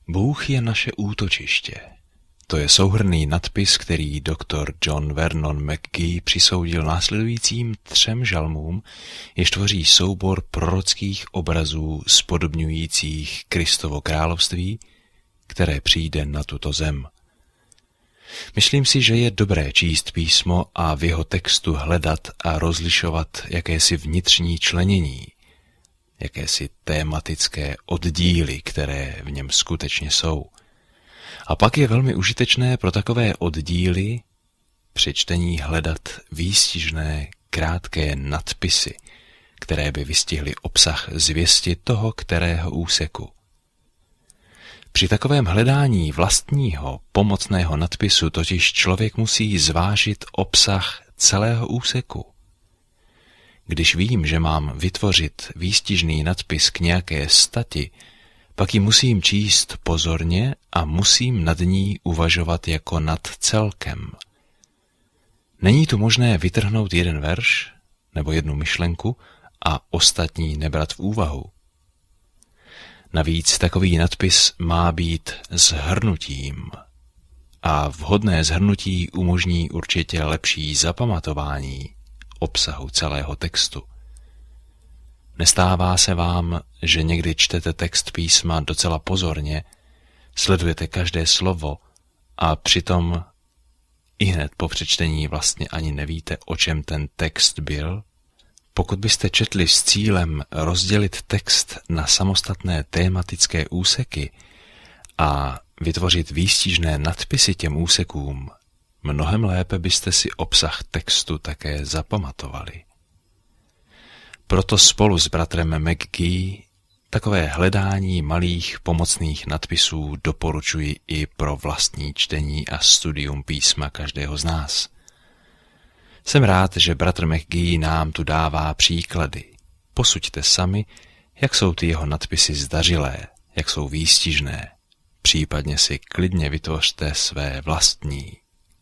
Bůh je naše útočiště. To je souhrnný nadpis, který doktor John Vernon McGee přisoudil následujícím 3 žalmům, jež tvoří soubor prorockých obrazů spodobňujících Kristovo království, které přijde na tuto zem. Myslím si, že je dobré číst písmo a v jeho textu hledat a rozlišovat jakési vnitřní členění, jakési tématické oddíly, které v něm skutečně jsou. A pak je velmi užitečné pro takové oddíly při čtení hledat výstižné, krátké nadpisy, které by vystihly obsah zvěsti toho kterého úseku. Při takovém hledání vlastního pomocného nadpisu totiž člověk musí zvážit obsah celého úseku. Když vím, že mám vytvořit výstižný nadpis k nějaké stati, pak ji musím číst pozorně a musím nad ní uvažovat jako nad celkem. Není tu možné vytrhnout jeden verš nebo jednu myšlenku a ostatní nebrat v úvahu. Navíc takový nadpis má být shrnutím a vhodné shrnutí umožní určitě lepší zapamatování obsahu celého textu. Nestává se vám, že někdy čtete text písma docela pozorně, sledujete každé slovo a přitom ihned po přečtení vlastně ani nevíte, o čem ten text byl? Pokud byste četli s cílem rozdělit text na samostatné tématické úseky a vytvořit výstižné nadpisy těm úsekům, mnohem lépe byste si obsah textu také zapamatovali. Proto spolu s bratrem McGee takové hledání malých pomocných nadpisů doporučuji i pro vlastní čtení a studium písma každého z nás. Jsem rád, že bratr McGee nám tu dává příklady. Posuďte sami, jak jsou ty jeho nadpisy zdařilé, jak jsou výstižné. Případně si klidně vytvořte své vlastní.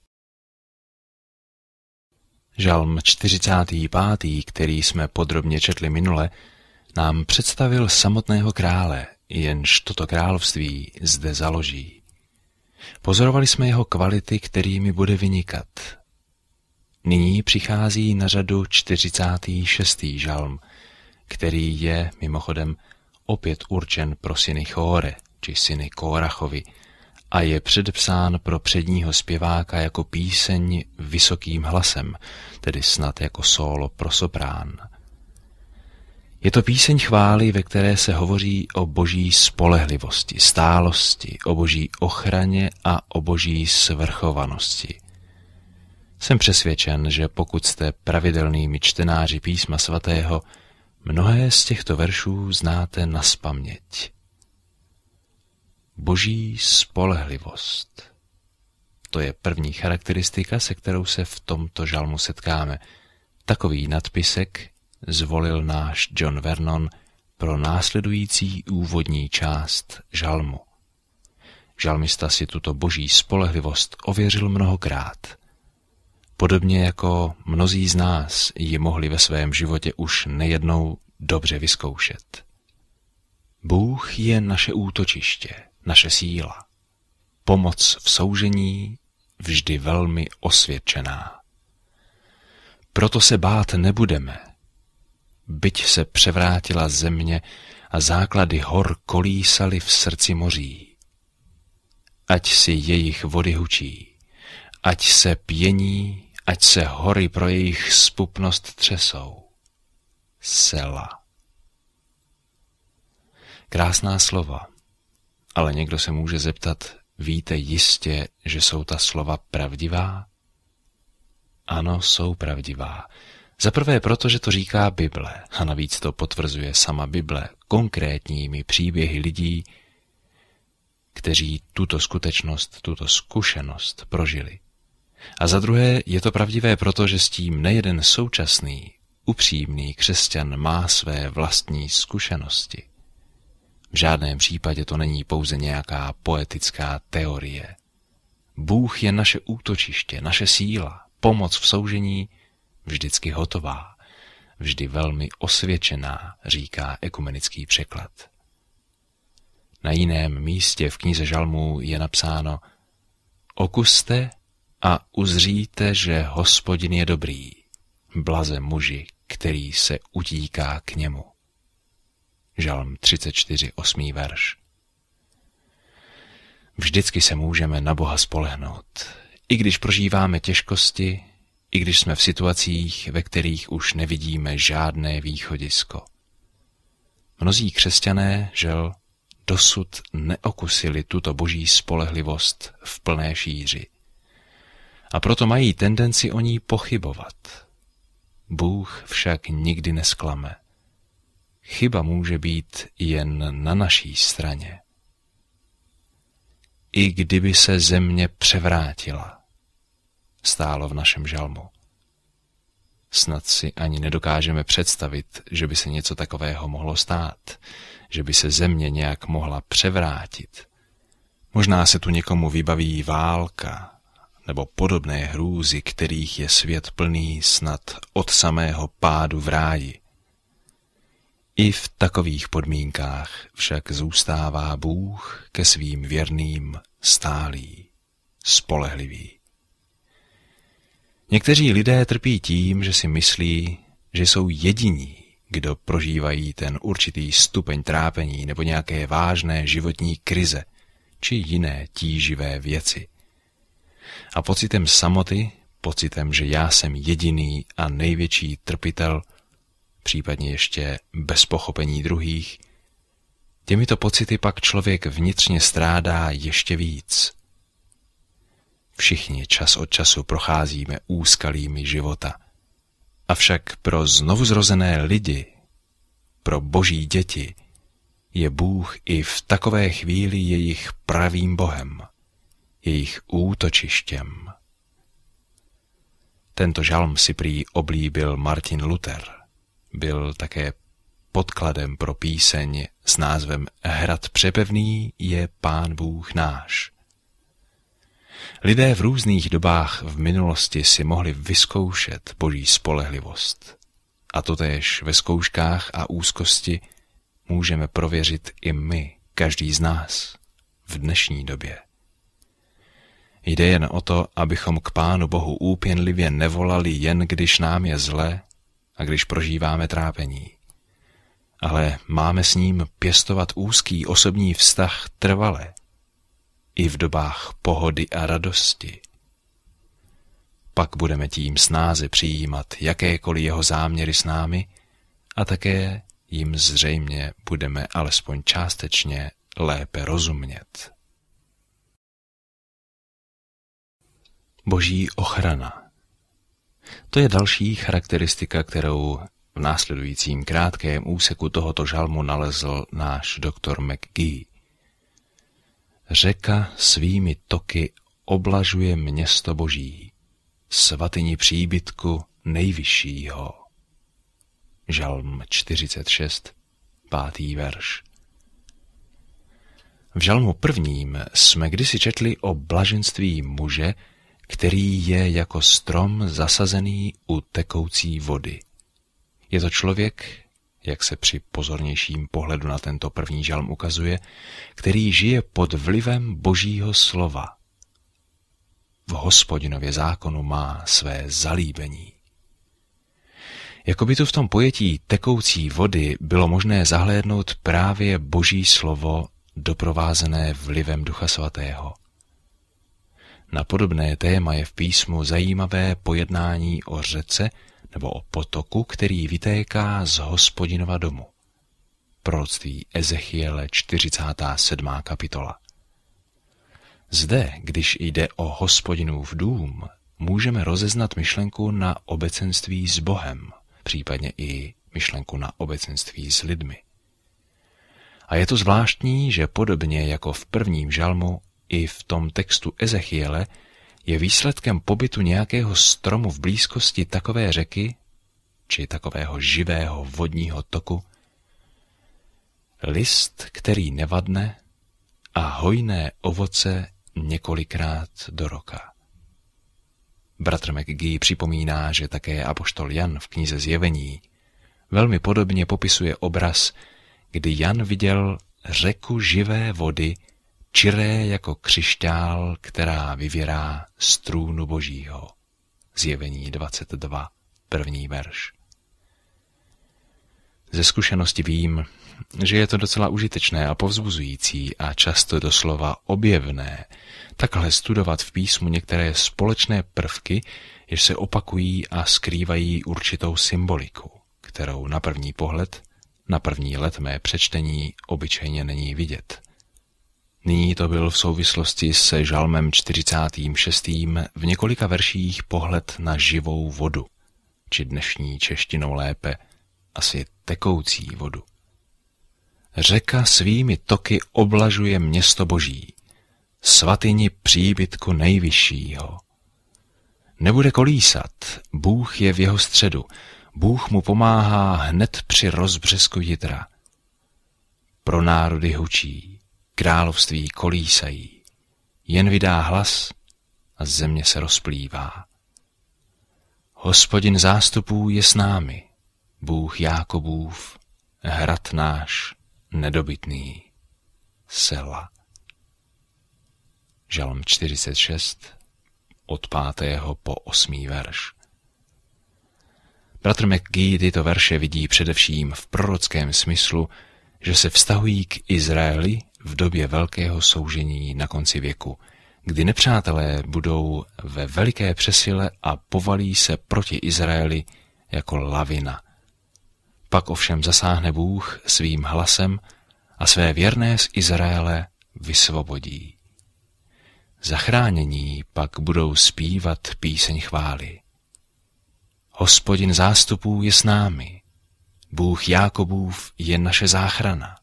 Žalm 45., který jsme podrobně četli minule, nám představil samotného krále, jenž toto království zde založí. Pozorovali jsme jeho kvality, kterými bude vynikat. Nyní přichází na řadu 46. žalm, který je mimochodem opět určen pro syny Chóre, či syny Kórachovi, a je předepsán pro předního zpěváka jako píseň vysokým hlasem, tedy snad jako sólo pro soprán. Je to píseň chvály, ve které se hovoří o boží spolehlivosti, stálosti, o boží ochraně a o boží svrchovanosti. Jsem přesvědčen, že pokud jste pravidelnými čtenáři písma svatého, mnohé z těchto veršů znáte nazpaměť. Boží spolehlivost. To je první charakteristika, se kterou se v tomto žalmu setkáme. Takový nadpisek zvolil náš John Vernon pro následující úvodní část žalmu. Žalmista si tuto boží spolehlivost ověřil mnohokrát. Podobně jako mnozí z nás ji mohli ve svém životě už nejednou dobře vyzkoušet. Bůh je naše útočiště, naše síla. Pomoc v soužení vždy velmi osvědčená. Proto se bát nebudeme. Byť se převrátila země a základy hor kolísaly v srdci moří. Ať si jejich vody hučí, ať se pění, ať se hory pro jejich zpupnost třesou. Sela. Krásná slova, ale někdo se může zeptat, víte jistě, že jsou ta slova pravdivá? Ano, jsou pravdivá. Zaprvé proto, že to říká Bible, a navíc to potvrzuje sama Bible konkrétními příběhy lidí, kteří tuto skutečnost, tuto zkušenost prožili. A za druhé je to pravdivé proto, že s tím nejeden současný, upřímný křesťan má své vlastní zkušenosti. V žádném případě to není pouze nějaká poetická teorie. Bůh je naše útočiště, naše síla, pomoc v soužení, vždycky hotová, vždy velmi osvědčená, říká ekumenický překlad. Na jiném místě v knize Žalmů je napsáno: okuste a uzříte, že Hospodin je dobrý, blaze muži, který se utíká k němu. Žalm 34, 8. verš. Vždycky se můžeme na Boha spolehnout, i když prožíváme těžkosti, i když jsme v situacích, ve kterých už nevidíme žádné východisko. Mnozí křesťané, žel, dosud neokusili tuto boží spolehlivost v plné šíři. A proto mají tendenci o ní pochybovat. Bůh však nikdy nesklame. Chyba může být jen na naší straně. I kdyby se země převrátila, stálo v našem žalmu. Snad si ani nedokážeme představit, že by se něco takového mohlo stát, že by se země nějak mohla převrátit. Možná se tu někomu vybaví válka nebo podobné hrůzy, kterých je svět plný snad od samého pádu v ráji. I v takových podmínkách však zůstává Bůh ke svým věrným stálý, spolehlivý. Někteří lidé trpí tím, že si myslí, že jsou jediní, kdo prožívají ten určitý stupeň trápení nebo nějaké vážné životní krize či jiné tíživé věci. A pocitem samoty, pocitem, že já jsem jediný a největší trpitel, případně ještě bez pochopení druhých, těmito pocity pak člověk vnitřně strádá ještě víc. Všichni čas od času procházíme úskalími života. Avšak pro znovuzrozené lidi, pro boží děti, je Bůh i v takové chvíli jejich pravým Bohem, jejich útočištěm. Tento žalm si prý oblíbil Martin Luther. Byl také podkladem pro píseň s názvem Hrad přepevný je Pán Bůh náš. Lidé v různých dobách v minulosti si mohli vyzkoušet boží spolehlivost. A totéž ve zkouškách a úzkosti můžeme prověřit i my, každý z nás, v dnešní době. Jde jen o to, abychom k Pánu Bohu úpěnlivě nevolali jen když nám je zle a když prožíváme trápení. Ale máme s ním pěstovat úzký osobní vztah trvale, i v dobách pohody a radosti. Pak budeme tím snáze přijímat jakékoliv jeho záměry s námi a také jim zřejmě budeme alespoň částečně lépe rozumět. Boží ochrana. To je další charakteristika, kterou v následujícím krátkém úseku tohoto žalmu nalezl náš doktor McGee. Řeka svými toky oblažuje město Boží, svatyni příbytku nejvyššího. Žalm 46, 5. verš. V žalmu 1. jsme kdysi četli o blaženství muže, který je jako strom zasazený u tekoucí vody. Je to člověk, jak se při pozornějším pohledu na tento první žalm ukazuje, který žije pod vlivem Božího slova. V Hospodinově zákonu má své zalíbení. Jakoby tu v tom pojetí tekoucí vody bylo možné zahlédnout právě Boží slovo doprovázené vlivem Ducha Svatého. Na podobné téma je v písmu zajímavé pojednání o řece nebo o potoku, který vytéká z Hospodinova domu. Proroctví Ezechiele 47. kapitola. Zde, když jde o Hospodinův dům, můžeme rozeznat myšlenku na obecenství s Bohem, případně i myšlenku na obecenství s lidmi. A je to zvláštní, že podobně jako v prvním žalmu, i v tom textu Ezechiele je výsledkem pobytu nějakého stromu v blízkosti takové řeky, či takového živého vodního toku, list, který nevadne, a hojné ovoce několikrát do roka. Bratr McGee připomíná, že také apoštol Jan v knize Zjevení velmi podobně popisuje obraz, kdy Jan viděl řeku živé vody, čiré jako křišťál, která vyvěrá z trůnu Božího. Zjevení 22, 1. verš. Ze zkušenosti vím, že je to docela užitečné a povzbuzující a často doslova objevné takhle studovat v písmu některé společné prvky, jež se opakují a skrývají určitou symboliku, kterou na první pohled, na první let mé přečtení obyčejně není vidět. Nyní to byl v souvislosti se žalmem 46. v několika verších pohled na živou vodu, či dnešní češtinou lépe asi tekoucí vodu. Řeka svými toky oblažuje město Boží, svatyni příbytku nejvyššího. Nebude kolísat, Bůh je v jeho středu, Bůh mu pomáhá hned při rozbřesku jitra. Pro národy hučí, království kolísají, jen vydá hlas a země se rozplývá. Hospodin zástupů je s námi, Bůh Jákobův, hrad náš nedobytný. Sela. Žalm 46, od 5. po 8. verš. Bratr McGee tyto verše vidí především v prorockém smyslu, že se vztahují k Izraeli v době velkého soužení na konci věku, kdy nepřátelé budou ve veliké přesile a povalí se proti Izraeli jako lavina. Pak ovšem zasáhne Bůh svým hlasem a své věrné z Izraele vysvobodí. Zachránění pak budou zpívat píseň chvály. Hospodin zástupů je s námi, Bůh Jákobův je naše záchrana.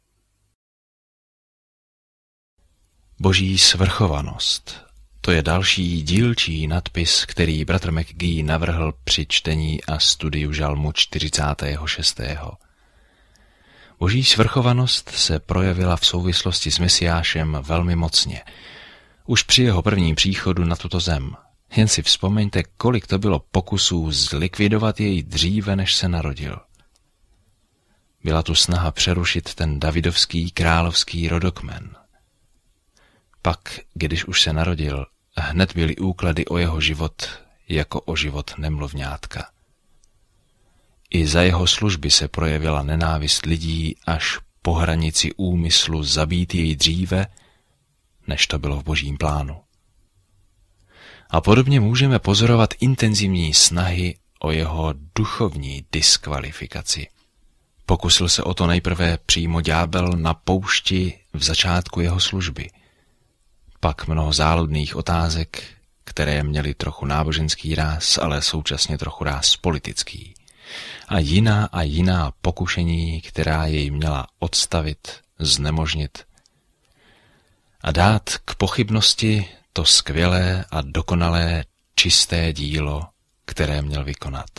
Boží svrchovanost, to je další dílčí nadpis, který bratr McGee navrhl při čtení a studiu žalmu 46. Boží svrchovanost se projevila v souvislosti s Mesiášem velmi mocně. Už při jeho prvním příchodu na tuto zem. Jen si vzpomeňte, kolik to bylo pokusů zlikvidovat jej dříve, než se narodil. Byla tu snaha přerušit ten davidovský královský rodokmen. Pak, když už se narodil, hned byly úklady o jeho život jako o život nemluvňátka. I za jeho služby se projevila nenávist lidí až po hranici úmyslu zabít jej dříve, než to bylo v Božím plánu. A podobně můžeme pozorovat intenzivní snahy o jeho duchovní diskvalifikaci. Pokusil se o to nejprve přímo ďábel na poušti v začátku jeho služby. Pak mnoho záludných otázek, které měly trochu náboženský ráz, ale současně trochu ráz politický. A jiná pokušení, která jej měla odstavit, znemožnit a dát k pochybnosti to skvělé a dokonalé čisté dílo, které měl vykonat.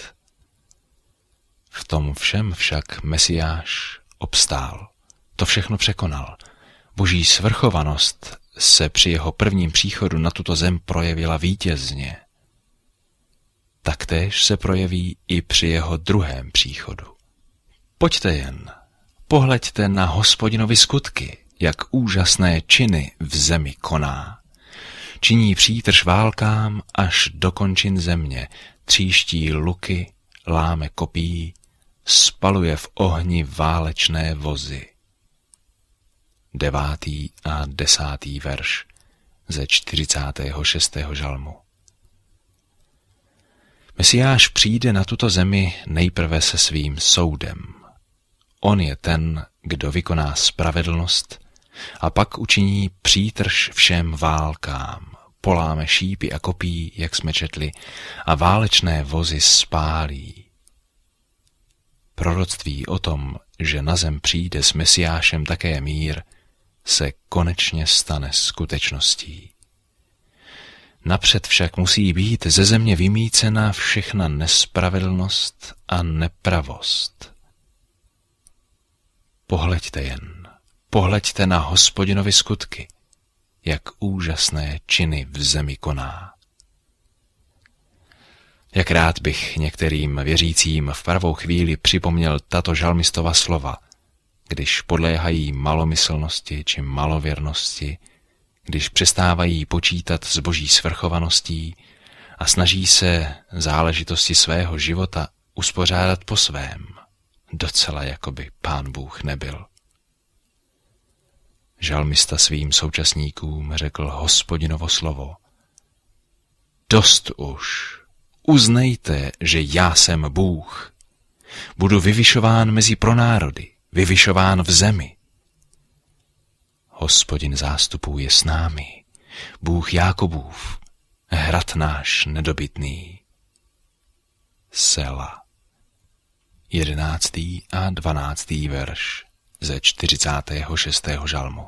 V tom všem však Mesiáš obstál. To všechno překonal. Boží svrchovanost se při jeho prvním příchodu na tuto zem projevila vítězně. Taktéž se projeví i při jeho druhém příchodu. Pojďte jen, pohleďte na Hospodinovi skutky, jak úžasné činy v zemi koná. Činí přítrž válkám až do končin země, tříští luky, láme kopí, spaluje v ohni válečné vozy. 9. a 10. verš ze 46. žalmu. Mesiáš přijde na tuto zemi nejprve se svým soudem. On je ten, kdo vykoná spravedlnost a pak učiní přítrž všem válkám, poláme šípy a kopí, jak jsme četli, a válečné vozy spálí. Proroctví o tom, že na zem přijde s Mesiášem také mír, se konečně stane skutečností. Napřed však musí být ze země vymýcena všechna nespravedlnost a nepravost. Pohleďte jen, pohleďte na Hospodinovi skutky, jak úžasné činy v zemi koná. Jak rád bych některým věřícím v pravou chvíli připomněl tato žalmistova slova. když podléhají malomyslnosti či malověrnosti, když přestávají počítat s Boží svrchovaností a snaží se záležitosti svého života uspořádat po svém, docela jako by Pán Bůh nebyl. Žalmista svým současníkům řekl Hospodinovo slovo. Dost už, uznejte, že já jsem Bůh. Budu vyvyšován mezi pronárody, vyvyšován v zemi. Hospodin zástupů je s námi, Bůh Jákobův, hrad náš nedobytný. Sela. 11. a 12. verš ze 46. žalmu.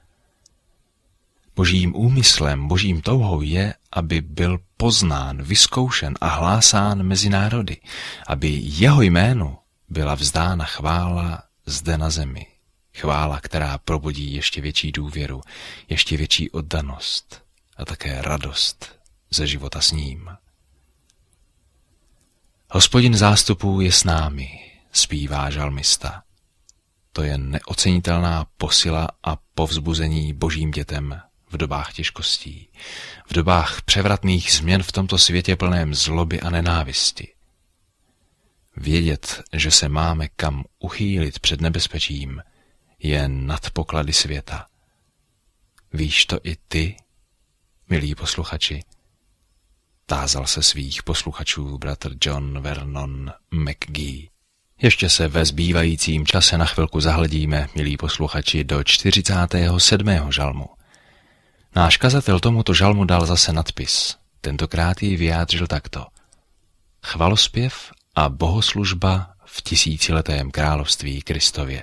Božím úmyslem, božím touhou je, aby byl poznán, vyzkoušen a hlásán mezi národy, aby jeho jménu byla vzdána chvála zde na zemi. Chvála, která probudí ještě větší důvěru, ještě větší oddanost a také radost ze života s ním. Hospodin zástupů je s námi, zpívá žalmista. To je neocenitelná posila a povzbuzení božím dětem v dobách těžkostí, v dobách převratných změn v tomto světě plném zloby a nenávisti. Vědět, že se máme kam uchýlit před nebezpečím, je nad poklady světa. Víš to i ty, milí posluchači? Tázal se svých posluchačů bratr John Vernon McGee. Ještě se ve zbývajícím čase na chvilku zahledíme, milí posluchači, do 47. žalmu. Náš kazatel tomuto žalmu dal zase nadpis. Tentokrát ji vyjádřil takto. Chvalospěv a bohoslužba v tisíciletém království Kristově.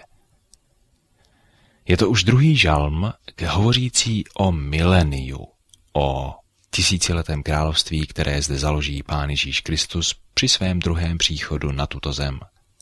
Je to už druhý žalm, hovořící o mileniu, o tisíciletém království, které zde založí Pán Ježíš Kristus při svém druhém příchodu na tuto zem.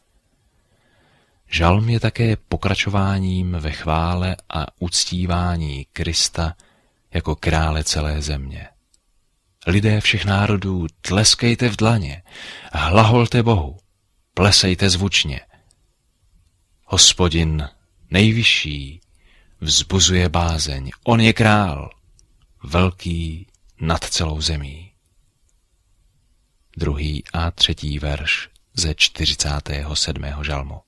Žalm je také pokračováním ve chvále a uctívání Krista jako krále celé země. Lidé všech národů, tleskejte v dlaně, hlaholte Bohu, plesejte zvučně. Hospodin, nejvyšší, vzbuzuje bázeň, on je král, velký nad celou zemí. 2. a 3. verš ze 47. žalmu.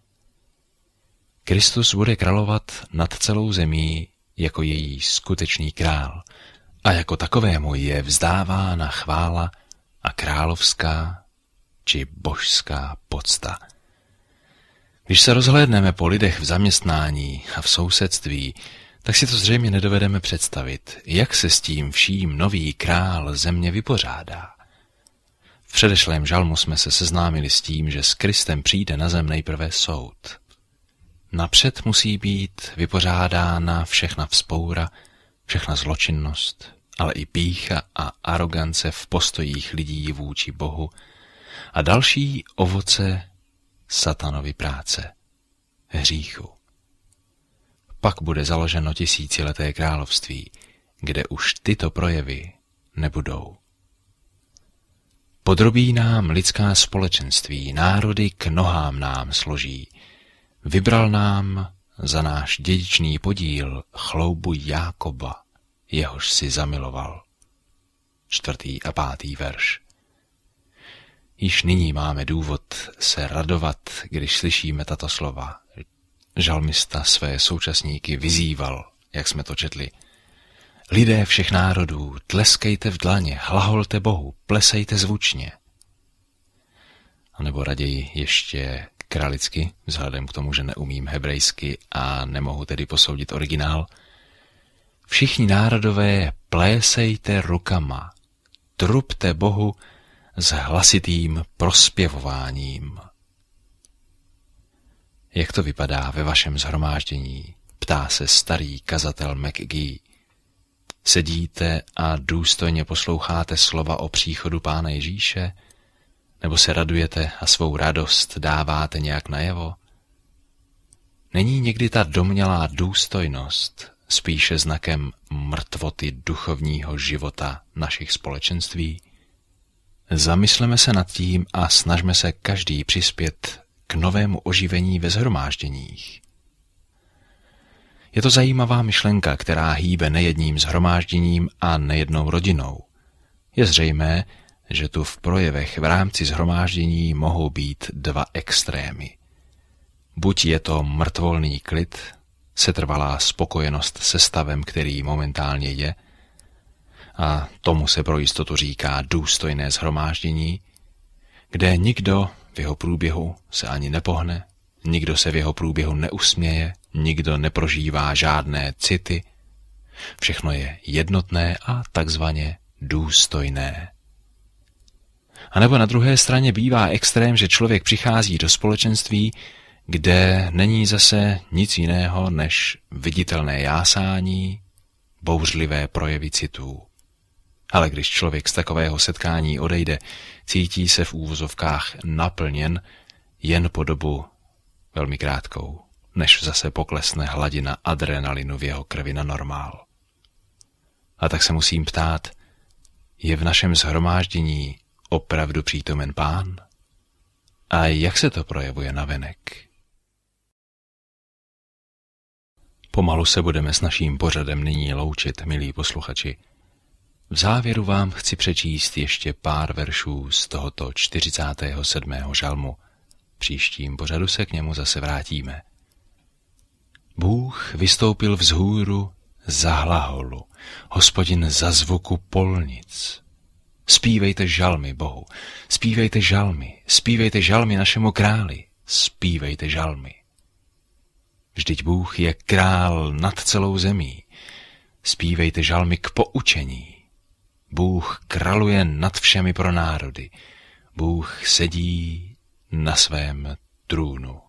Kristus bude královat nad celou zemí jako její skutečný král a jako takovému je vzdávána chvála a královská či božská pocta. Když se rozhlédneme po lidech v zaměstnání a v sousedství, tak si to zřejmě nedovedeme představit, jak se s tím vším nový král země vypořádá. V předešlém žalmu jsme se seznámili s tím, že s Kristem přijde na zem nejprve soud. Napřed musí být vypořádána všechna vzpoura, všechna zločinnost, ale i pýcha a arogance v postojích lidí vůči Bohu a další ovoce satanovy práce, hříchu. Pak bude založeno tisícileté království, kde už tyto projevy nebudou. Podrobí nám lidská společenství, národy k nohám nám složí. Vybral nám za náš dědičný podíl chloubu Jákoba, jehož si zamiloval. 4. a 5. verš. Již nyní máme důvod se radovat, když slyšíme tato slova. Žalmista své současníky vyzýval, jak jsme to četli. Lidé všech národů, tleskejte v dlaně, hlaholte Bohu, plesejte zvučně. A nebo raději ještě kralicky, vzhledem k tomu, že neumím hebrejsky a nemohu tedy posoudit originál. Všichni národové, plésejte rukama, trubte Bohu s hlasitým prospěvováním. Jak to vypadá ve vašem shromáždění? Ptá se starý kazatel McGee. Sedíte a důstojně posloucháte slova o příchodu Pána Ježíše? Nebo se radujete a svou radost dáváte nějak najevo? Není někdy ta domnělá důstojnost spíše znakem mrtvoty duchovního života našich společenství? Zamysleme se nad tím a snažme se každý přispět k novému oživení ve shromážděních. Je to zajímavá myšlenka, která hýbe nejedním shromážděním a nejednou rodinou. Je zřejmé, že tu v projevech v rámci shromáždění mohou být dva extrémy. Buď je to mrtvolný klid, setrvalá spokojenost se stavem, který momentálně je, a tomu se pro jistotu říká důstojné shromáždění, kde nikdo v jeho průběhu se ani nepohne, nikdo se v jeho průběhu neusměje, nikdo neprožívá žádné city, všechno je jednotné a takzvaně důstojné. A nebo na druhé straně bývá extrém, že člověk přichází do společenství, kde není zase nic jiného než viditelné jásání, bouřlivé projevy citů. Ale když člověk z takového setkání odejde, cítí se v úvozovkách naplněn jen po dobu velmi krátkou, než zase poklesne hladina adrenalinu v jeho krvi na normál. A tak se musím ptát, je v našem shromáždění opravdu přítomen Pán? A jak se to projevuje navenek? Pomalu se budeme s naším pořadem nyní loučit, milí posluchači. V závěru vám chci přečíst ještě pár veršů z tohoto 47. žalmu. V příštím pořadu se k němu zase vrátíme. Bůh vystoupil vzhůru za hlaholu, Hospodin za zvuku polnic. Zpívejte žalmy Bohu, zpívejte žalmy našemu králi, zpívejte žalmy. Vždyť Bůh je král nad celou zemí, zpívejte žalmy k poučení. Bůh kraluje nad všemi pro národy, Bůh sedí na svém trůnu.